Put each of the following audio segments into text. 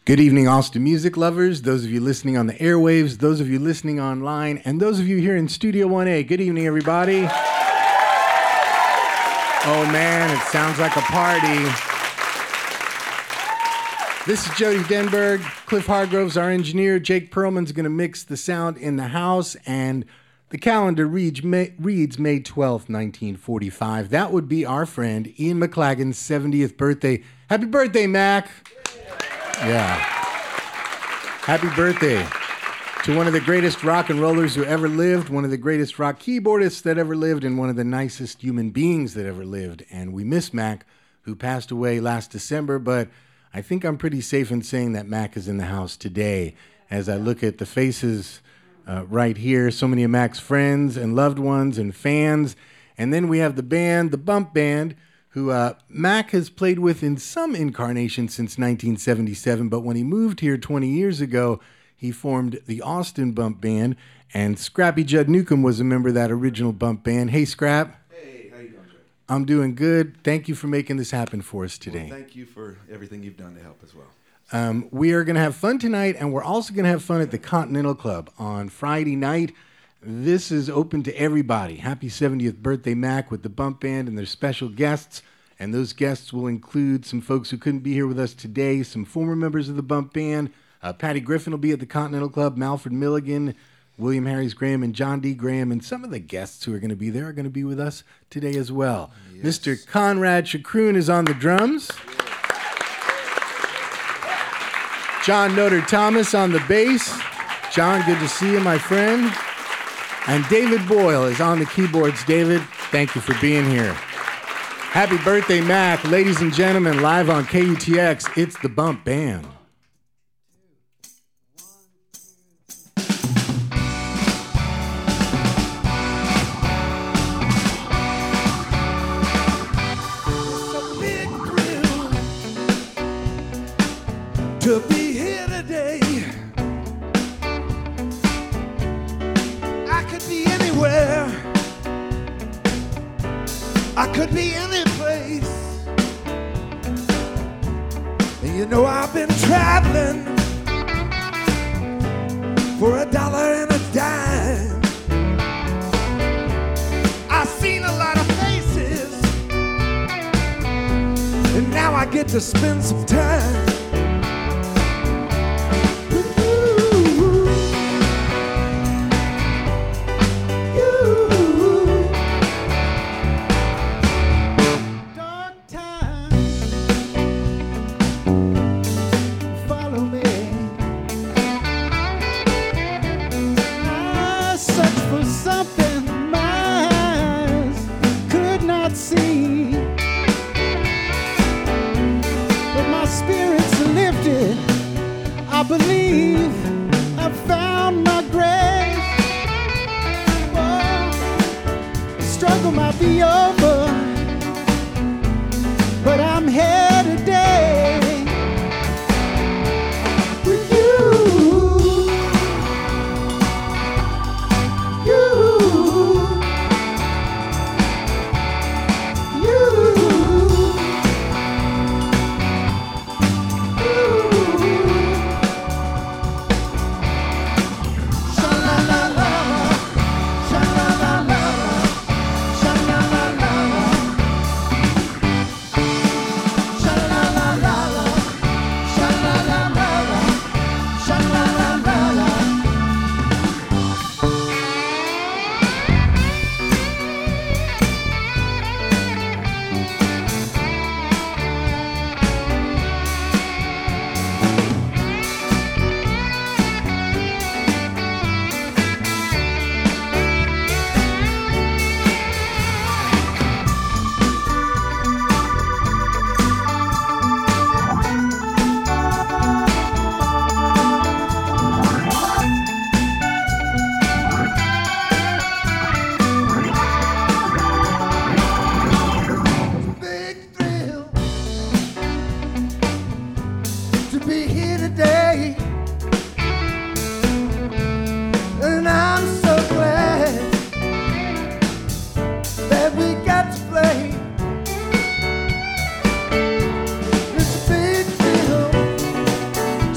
Good evening, Austin music lovers, those of you listening on the airwaves, those of you listening online, and those of you here in Studio 1A. Good evening, everybody. Oh man, it sounds like a party. This is Jody Denberg. Cliff Hargrove's our engineer. Jake Perlman's going to mix the sound in the house, and the calendar reads May 12th, 1945. That would be our friend Ian McLagan's 70th birthday. Happy birthday, Mac. Yeah. Happy birthday to one of the greatest rock and rollers who ever lived, one of the greatest rock keyboardists that ever lived, and one of the nicest human beings that ever lived. And we miss Mac, who passed away last December, but I think I'm pretty safe in saying that Mac is in the house today. As I look at the faces right here, so many of Mac's friends and loved ones and fans. And then we have the band, the Bump Band, who Mac has played with in some incarnation since 1977, but when he moved here 20 years ago, he formed the Austin Bump Band, and Scrappy Judd Newcomb was a member of that original Bump Band. Hey, Scrap. Hey, how you doing, Jay? I'm doing good. Thank you for making this happen for us today. Well, thank you for everything you've done to help as well. We are going to have fun tonight, and we're also going to have fun at the Continental Club on Friday night. This is open to everybody. Happy 70th birthday, Mac, with the Bump Band and their special guests. And those guests will include some folks who couldn't be here with us today, some former members of the Bump Band. Patty Griffin will be at the Continental Club, Malford Milligan, William Harris Graham, and John D. Graham. And some of the guests who are going to be there are going to be with us today as well. Yes. Mr. Conrad Chakroon is on the drums. John Noter Thomas on the bass. John, good to see you, my friend. And David Boyle is on the keyboards. David, thank you for being here. Happy birthday, Mac. Ladies and gentlemen, live on KUTX, it's the Bump Band. To be here today, I could be anywhere, I could be any place. And you know I've been traveling for $1 and a dime. I've seen a lot of faces, and now I get to spend some time.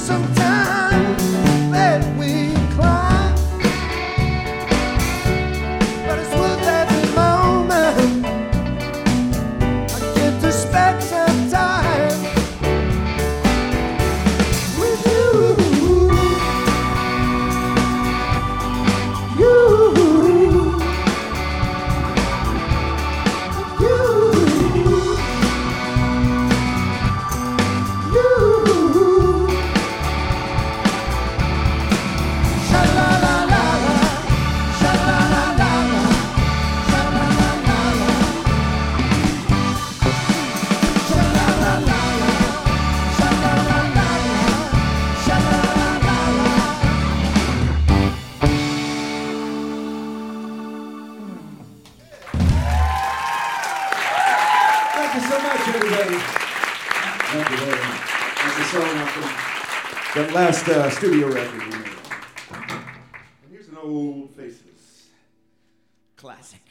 That last studio record we made. And here's an old Faces classic.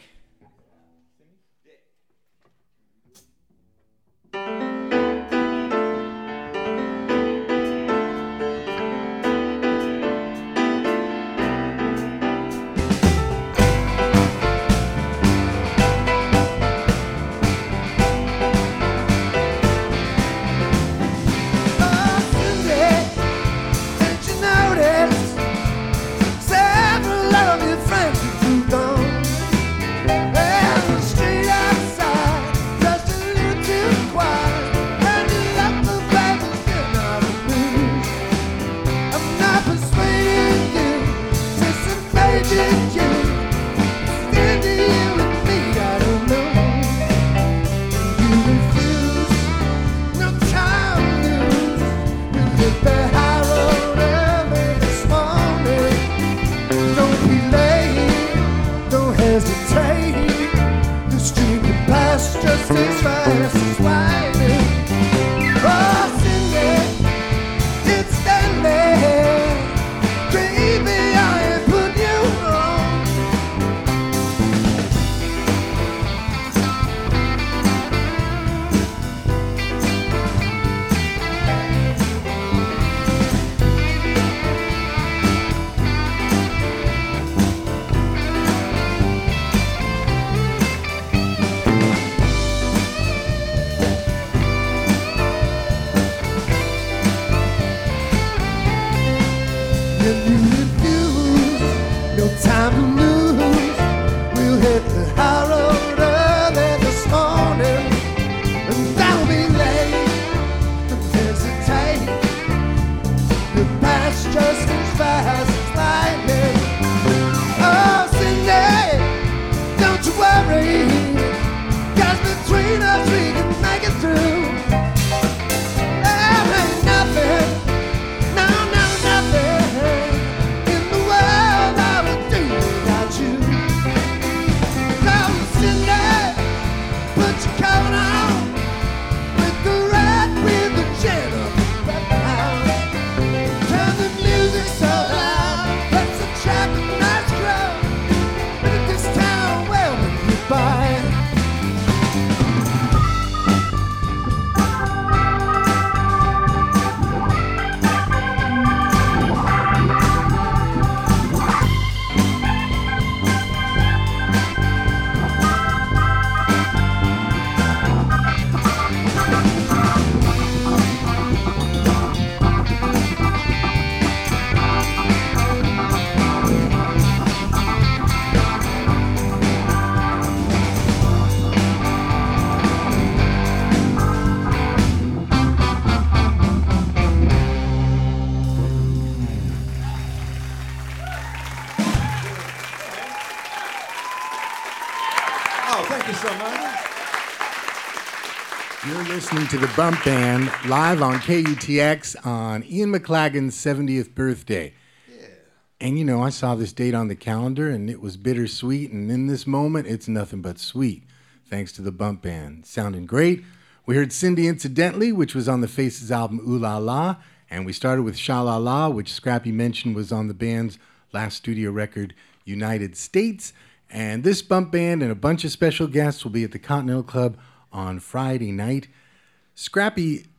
To the Bump Band live on KUTX on Ian McLagan's 70th birthday. Yeah. And you know, I saw this date on the calendar and it was bittersweet, and in this moment it's nothing but sweet, thanks to the Bump Band. Sounding great. We heard Cindy Incidentally, which was on the Faces album Ooh La La, and we started with Sha La La, which Scrappy mentioned was on the band's last studio record, United States. And this Bump Band and a bunch of special guests will be at the Continental Club on Friday night. Scrappy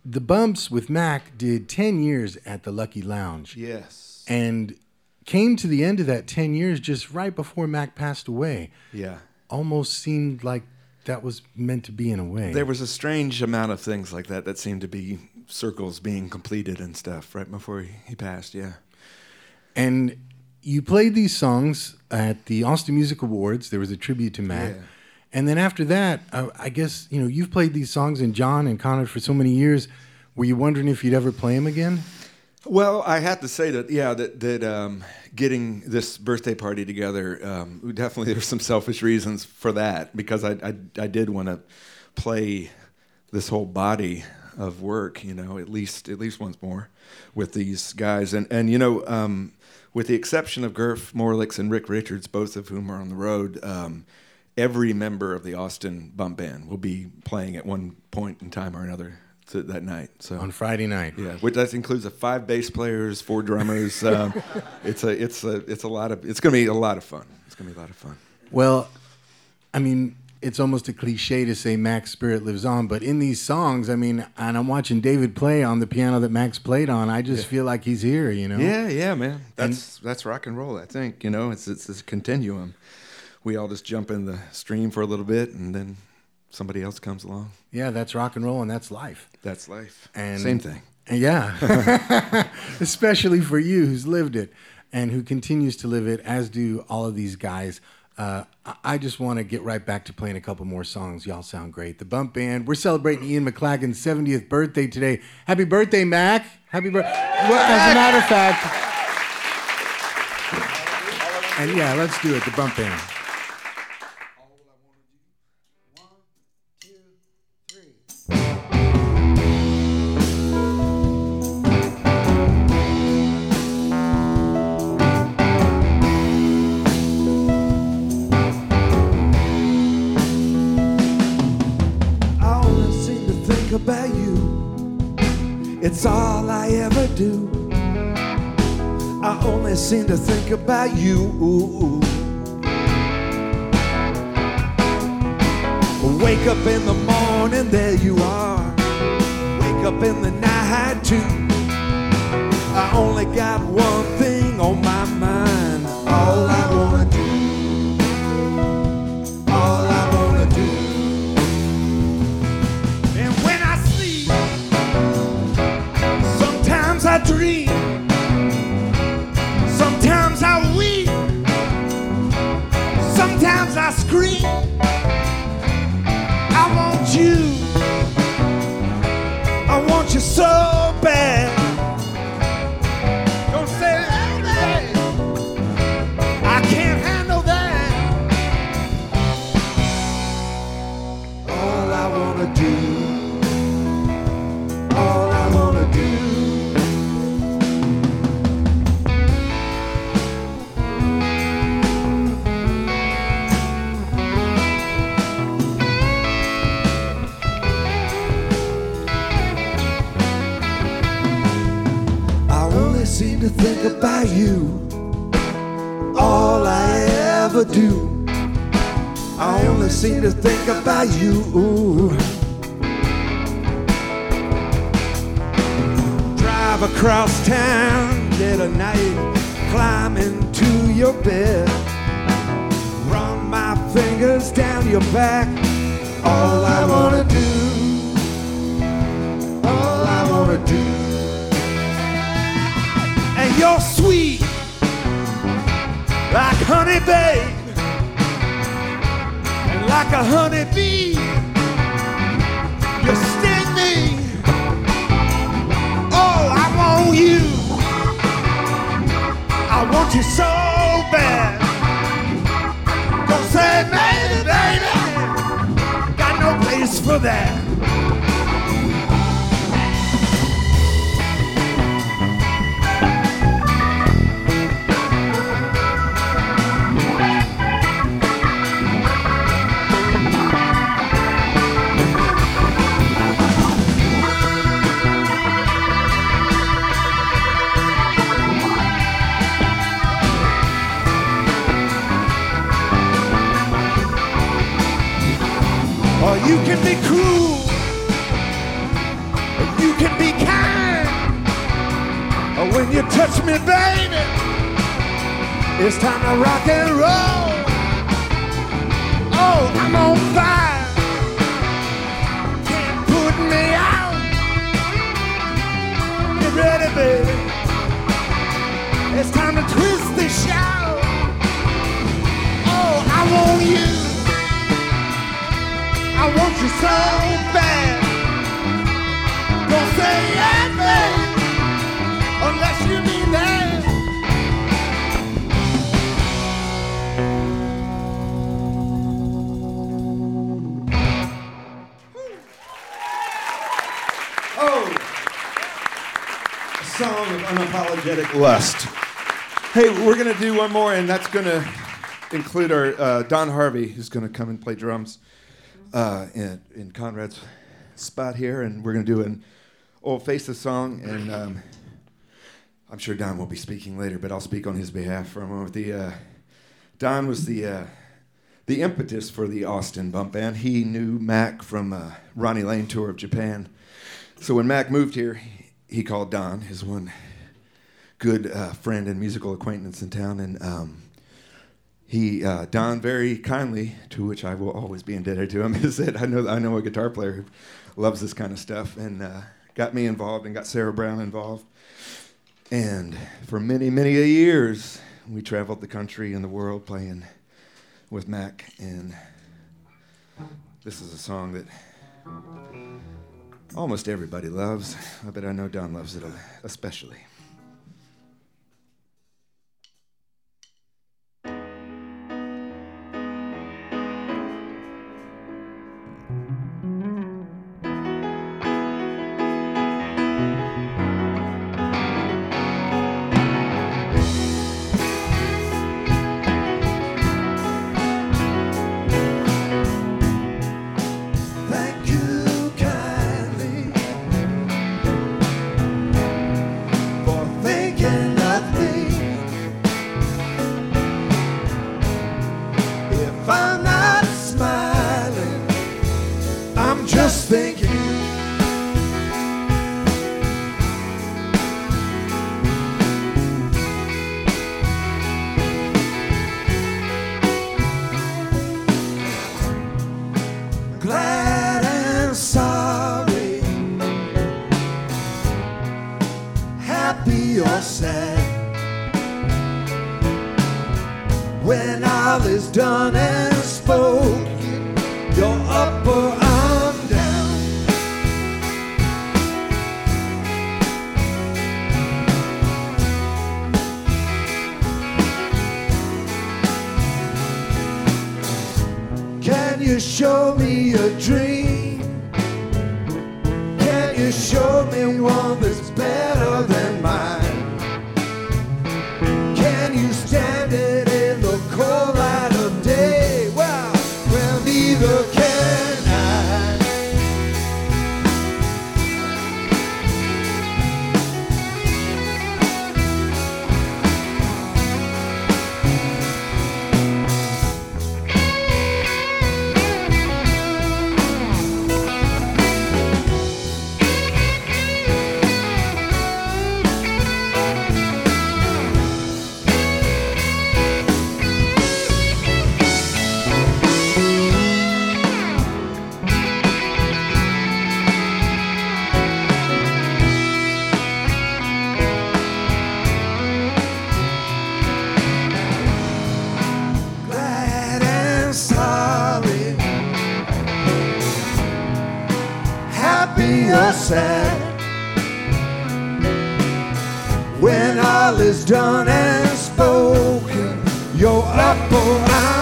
the Bumps with Mac did 10 years at the Lucky Lounge. Yes. And came to the end of that 10 years just right before Mac passed away. Yeah. Almost seemed like that was meant to be in a way. There was a strange amount of things like that seemed to be circles being completed and stuff right before he passed, yeah. And you played these songs at the Austin Music Awards. There was a tribute to Mac. Yeah. And then after that, I guess, you've played these songs in John and Conrad for so many years. Were you wondering if you'd ever play them again? Well, I have to say that, getting this birthday party together, definitely there's some selfish reasons for that, because I did want to play this whole body of work, at least once more with these guys. And with the exception of Gurf Morlix and Rick Richards, both of whom are on the road, every member of the Austin Bump Band will be playing at one point in time or another that night. So on Friday night, yeah, which that includes 5 bass players, 4 drummers. It's going to be a lot of fun. It's going to be a lot of fun. Well, I mean, it's almost a cliche to say Mac's spirit lives on, but in these songs, I mean, and I'm watching David play on the piano that Mac's played on, I just feel like he's here, Yeah, man. That's rock and roll, I think. It's a continuum. We all just jump in the stream for a little bit, and then somebody else comes along. Yeah, that's rock and roll, and that's life. That's life. And same thing. Yeah. Especially for you who's lived it and who continues to live it, as do all of these guys. I just want to get right back to playing a couple more songs. Y'all sound great. The Bump Band. We're celebrating Ian McLagan's 70th birthday today. Happy birthday, Mac. Happy birthday. Well, as a matter of fact. And yeah, let's do it. The Bump Band. About you, it's all I ever do. I only seem to think about you. Wake up in the morning, there you are. Wake up in the night too. I only got one thing on my mind. All I wanna do. All I wanna do. I dream, sometimes I weep, sometimes I scream. I want you so bad. Don't say anything, I can't handle that. All I wanna do, all I wanna do. Seem to think about you, all I ever do. I only seem to think about you. Drive across town dead of night, climb into your bed, run my fingers down your back. All I wanna do, all I wanna do. And you're sweet like honey, babe, and like a honey bee, you sting me. Oh, I want you, I want you so bad. Don't say maybe, baby, got no place for that. You can be cruel, you can When you touch me, baby, it's time to rock and roll. Oh, I'm on fire. Can't put me out. Get ready, baby. It's time to twist the shout. Oh, I want you. I want you so bad. Don't say yes, baby, unless you mean that. Oh, a song of unapologetic lust. Hey, we're gonna do one more, and that's gonna include our Don Harvey, who's gonna come and play drums in Conrad's spot here, and we're gonna do an Old Faces song, and I'm sure Don will be speaking later, but I'll speak on his behalf for a moment. Don was the impetus for the Austin Bump Band. He knew Mac from Ronnie Lane tour of Japan. So when Mac moved here, he called Don, his one good friend and musical acquaintance in town, and Don very kindly, to which I will always be indebted to him, is that I know a guitar player who loves this kind of stuff, and got me involved and got Sarah Brown involved. And for many, many years, we traveled the country and the world playing with Mac, and this is a song that almost everybody loves, but I know Don loves it especially. When all is done and spoken, you're up or I'm down. Can you show me a dream? Can you show me one that's better than mine? Can you stand it in the cold light of day? Well, neither can I. Or sad when all is done and spoken, you're up or I'm.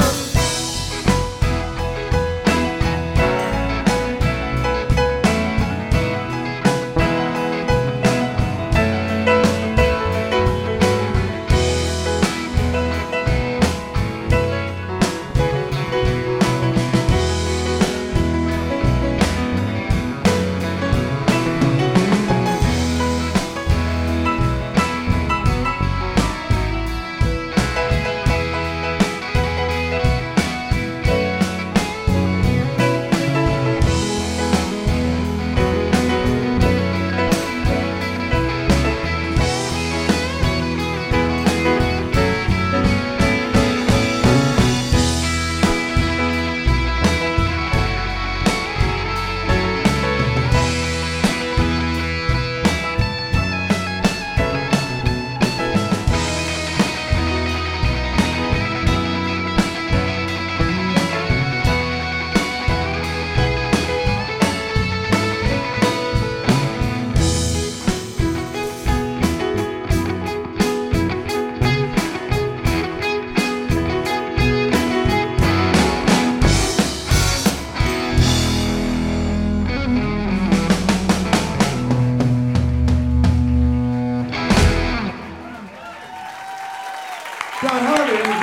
John Harvey and the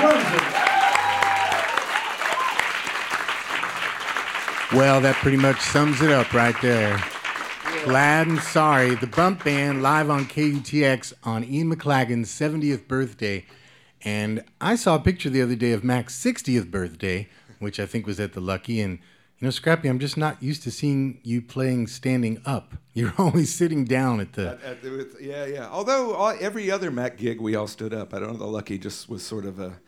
drums. Well, that pretty much sums it up right there. Glad and Sorry, the Bump Band live on KUTX on Ian McLagan's 70th birthday. And I saw a picture the other day of Mac's 60th birthday, which I think was at the Lucky. And, you know, Scrappy, I'm just not used to seeing you playing standing up. You're always sitting down at the... Yeah. Although every other Mac gig, we all stood up. I don't know, the Lucky just was sort of a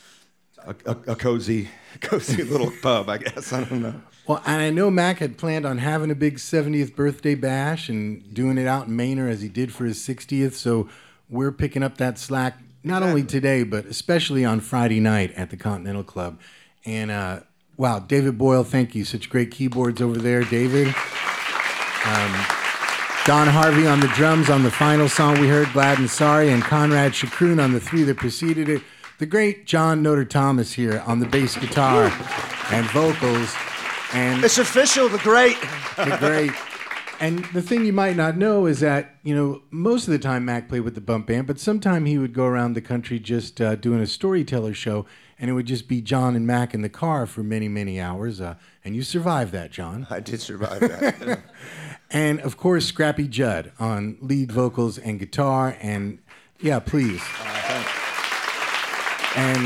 cozy little pub, I guess. I don't know. Well, and I know Mac had planned on having a big 70th birthday bash and doing it out in Manor as he did for his 60th. So we're picking up that slack, not only today, but especially on Friday night at the Continental Club. And, wow, David Boyle, thank you. Such great keyboards over there, David. Don Harvey on the drums on the final song we heard, Glad and Sorry, and Conrad Shakroon on the three that preceded it. The great John Noter Thomas here on the bass guitar and vocals. And it's official, the great. The great. And the thing you might not know is that, you know, most of the time Mac played with the Bump Band, but sometime he would go around the country just doing a storyteller show, and it would just be John and Mac in the car for many, many hours. And you survived that, John. I did survive that. And, of course, Scrappy Judd on lead vocals and guitar. And, yeah, please. And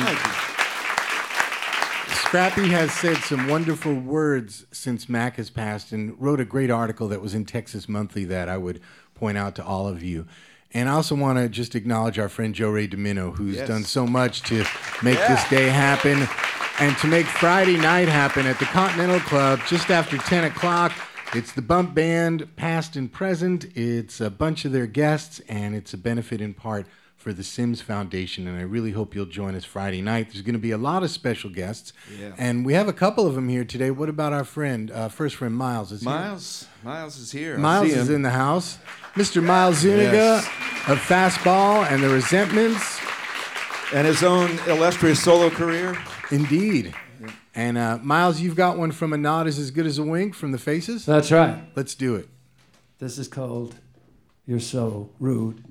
Scrappy has said some wonderful words since Mac has passed and wrote a great article that was in Texas Monthly that I would point out to all of you. And I also want to just acknowledge our friend Joe Ray Domino, who's done so much to make this day happen and to make Friday night happen at the Continental Club just after 10 o'clock. It's the Bump Band, past and present. It's a bunch of their guests, and it's a benefit in part for the Sims Foundation, and I really hope you'll join us Friday night. There's going to be a lot of special guests, and we have a couple of them here today. What about our friend, first friend Miles? Miles is here. Miles is in the house. Mr. Miles Zuniga of Fastball and the Resentments. And his own illustrious solo career. Indeed. And Miles, you've got one from A Nod Is As Good As a Wink from the Faces? That's right. Let's do it. This is called You're So Rude.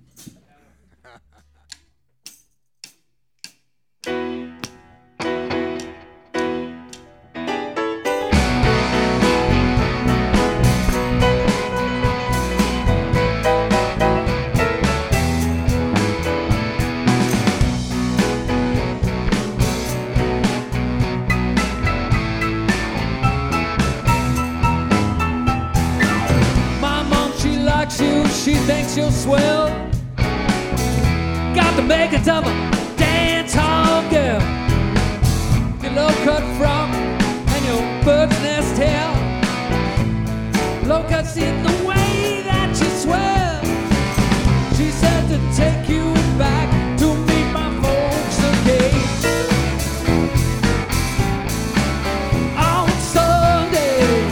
She thinks you're swell. Got the makings of a dance hall girl. Your low-cut frock and your bird's nest hair. Low-cut's in the way that you swell. She said to take you back to meet my folks again on Sunday.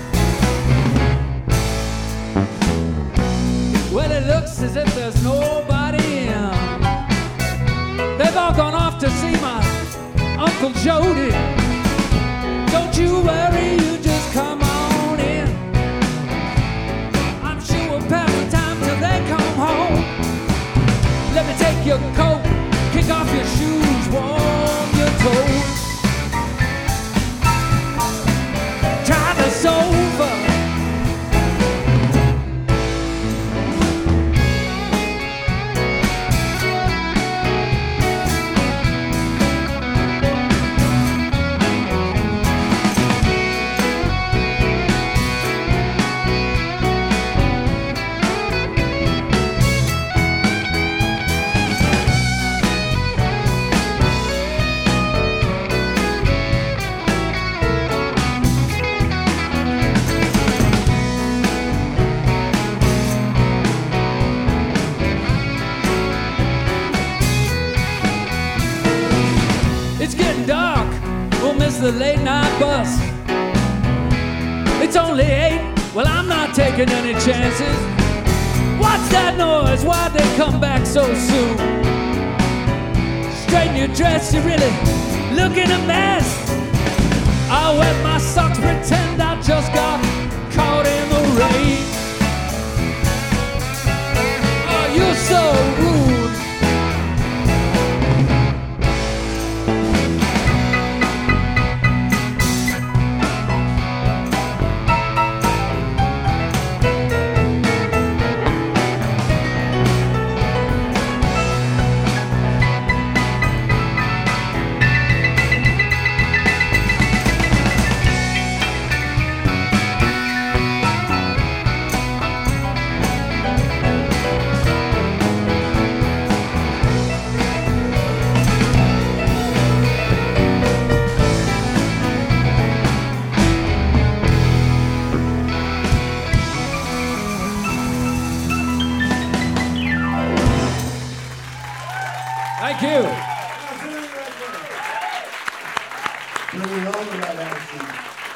Well, it looks as if there's nobody in. They've all gone off to see my Uncle Jody. Don't you worry, you just come on in. I'm sure we'll pass the time till they come home. Let me take your coat, kick off your shoes, warm your toes. Try the sofa. It's getting dark, we'll miss the late night bus. It's only 8, well I'm not taking any chances. What's that noise, why'd they come back so soon? Straighten your dress, you're really looking a mess. I'll wet my socks, pretend I just got caught in the rain. Oh, you're so rude. Thank you. Bringing all of that attitude.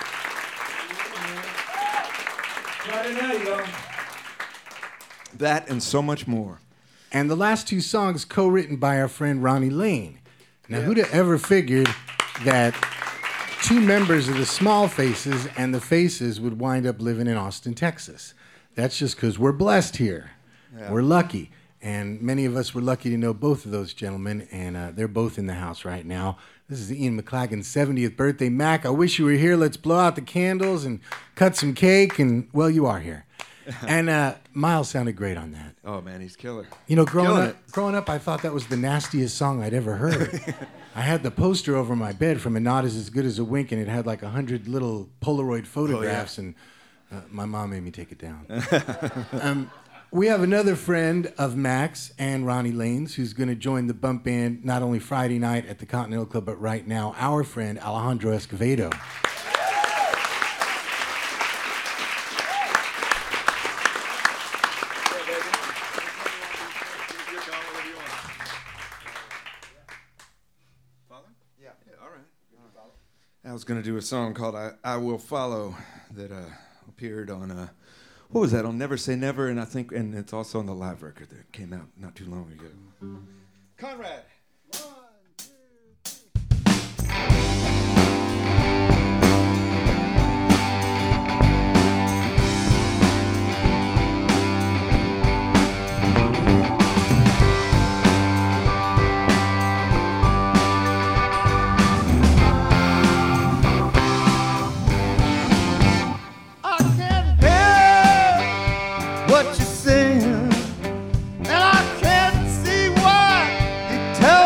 Friday night, y'all. That and so much more. And the last two songs co-written by our friend Ronnie Lane. Now, who'd have ever figured that two members of the Small Faces and the Faces would wind up living in Austin, Texas? That's just because we're blessed here. Yeah. We're lucky. And many of us were lucky to know both of those gentlemen, and they're both in the house right now. This is Ian McLagan's 70th birthday. Mac, I wish you were here. Let's blow out the candles and cut some cake, and, well, you are here. And Miles sounded great on that. Oh, man, he's killer. You know, growing up, I thought that was the nastiest song I'd ever heard. I had the poster over my bed from A Nod Is As Good As a Wink, and it had like 100 little Polaroid photographs, and my mom made me take it down. We have another friend of Max and Ronnie Lane's who's going to join the bump band not only Friday night at the Continental Club, but right now, our friend Alejandro Escovedo. I was going to do a song called I Will Follow that appeared on, what was that, on Never Say Never, and I think, and it's also on the live record that came out not too long ago. Conrad. 1, 2, 3. What you saying, and I can't see why you tell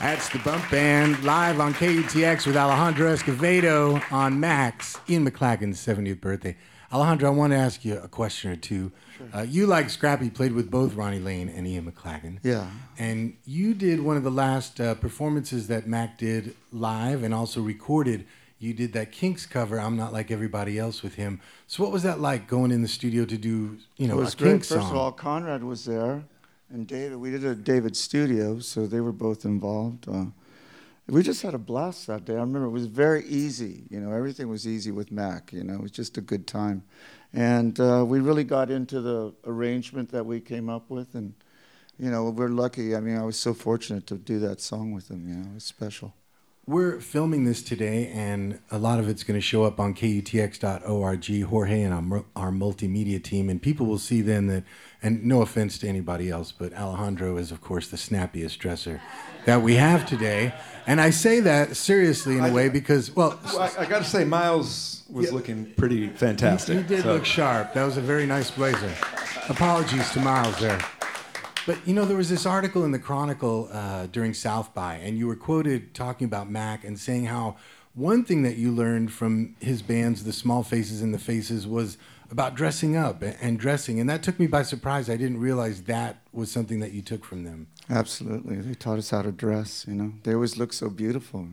That's the Bump Band live on KUTX with Alejandro Escovedo on Max, Ian McLagan's 70th birthday. Alejandro, I want to ask you a question or two. Sure. You, like Scrappy, played with both Ronnie Lane and Ian McLagan. Yeah. And you did one of the last performances that Mac did live and also recorded. You did that Kinks cover, I'm Not Like Everybody Else, with him. So what was that like, going in the studio to do, It was a great. Kinks song? First of all, Conrad was there, and David. We did it at David's studio, so they were both involved. We just had a blast that day. I remember it was very easy. Everything was easy with Mac. It was just a good time. And we really got into the arrangement that we came up with. And, we're lucky. I mean, I was so fortunate to do that song with him. It was special. We're filming this today, and a lot of it's going to show up on KUTX.org, Jorge and our multimedia team, and people will see then that, and no offense to anybody else, but Alejandro is, of course, the snappiest dresser that we have today. And I say that seriously in a way because, well... I got to say, Miles was looking pretty fantastic. He did look sharp. That was a very nice blazer. Apologies to Miles there. But, there was this article in the Chronicle during South by, and you were quoted talking about Mac and saying how one thing that you learned from his bands, the Small Faces and the Faces, was about dressing up and dressing. And that took me by surprise. I didn't realize that was something that you took from them. Absolutely. They taught us how to dress, They always looked so beautiful,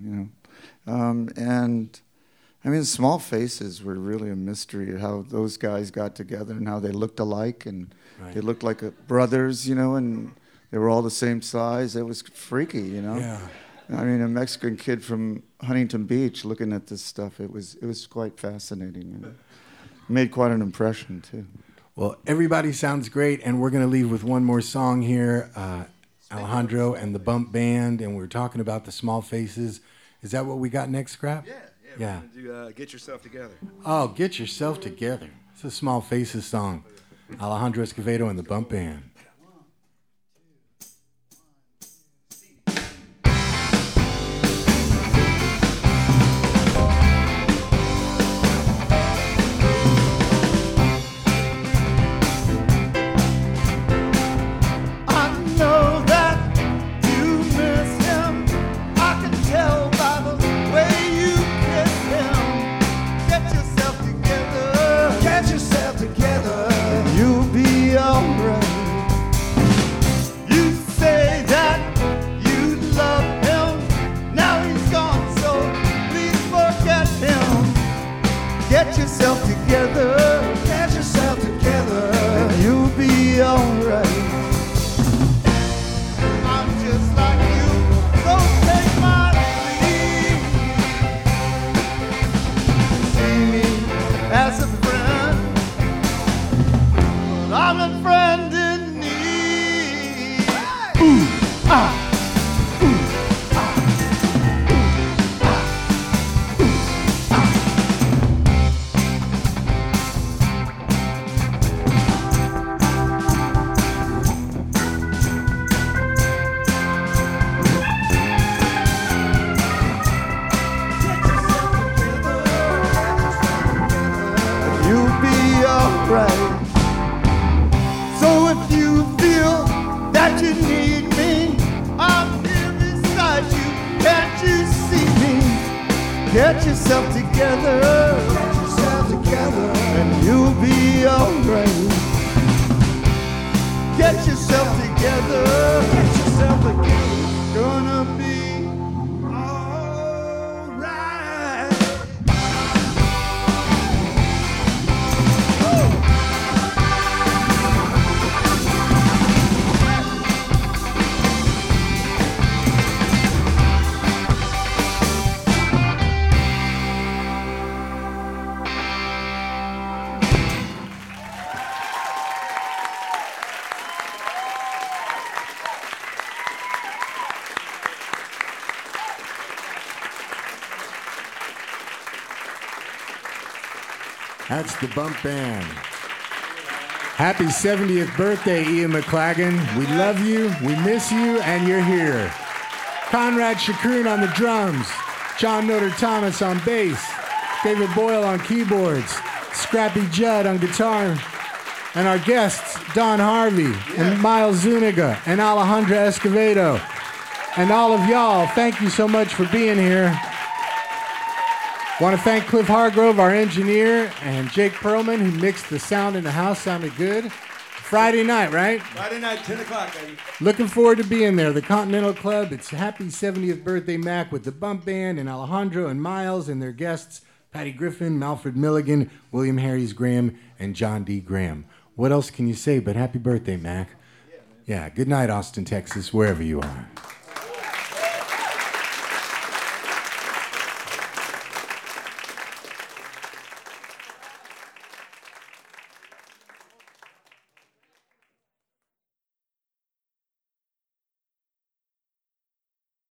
And, I mean, Small Faces were really a mystery, how those guys got together and how they looked alike. And they looked like brothers, and they were all the same size. It was freaky, Yeah. I mean, a Mexican kid from Huntington Beach looking at this stuff, it was quite fascinating. Made quite an impression, too. Well, everybody sounds great, and we're going to leave with one more song here, Alejandro and the Bump Band, and we're talking about the Small Faces. Is that what we got next, Scrap? Yeah. We're going to do Get Yourself Together. Oh, Get Yourself Together. It's a Small Faces song. Alejandro Escovedo and the Bump Band. Get yourself together, and you'll be alright. I'm just like you, so take my lead. See me as a friend, but I'm a friend in need. Ooh, ah. So if you feel that you need me, I'm here beside you. Can't you see me? Get yourself together, and you'll be alright. Get yourself together, gonna be alright. That's the Bump Band. Happy 70th birthday, Ian McLagan. We love you, we miss you, and you're here. Conrad Shakoon on the drums, John Noter Thomas on bass, David Boyle on keyboards, Scrappy Judd on guitar, and our guests, Don Harvey and Miles Zuniga and Alejandro Escovedo. And all of y'all, thank you so much for being here. Want to thank Cliff Hargrove, our engineer, and Jake Perlman, who mixed the sound in the house. Sounded good. Friday night, right? Friday night, 10 o'clock, baby. Looking forward to being there. The Continental Club. It's happy 70th birthday, Mac, with the Bump Band and Alejandro and Miles and their guests, Patty Griffin, Malfred Milligan, William Harries Graham, and John D. Graham. What else can you say but happy birthday, Mac? Yeah, good night, Austin, Texas, wherever you are.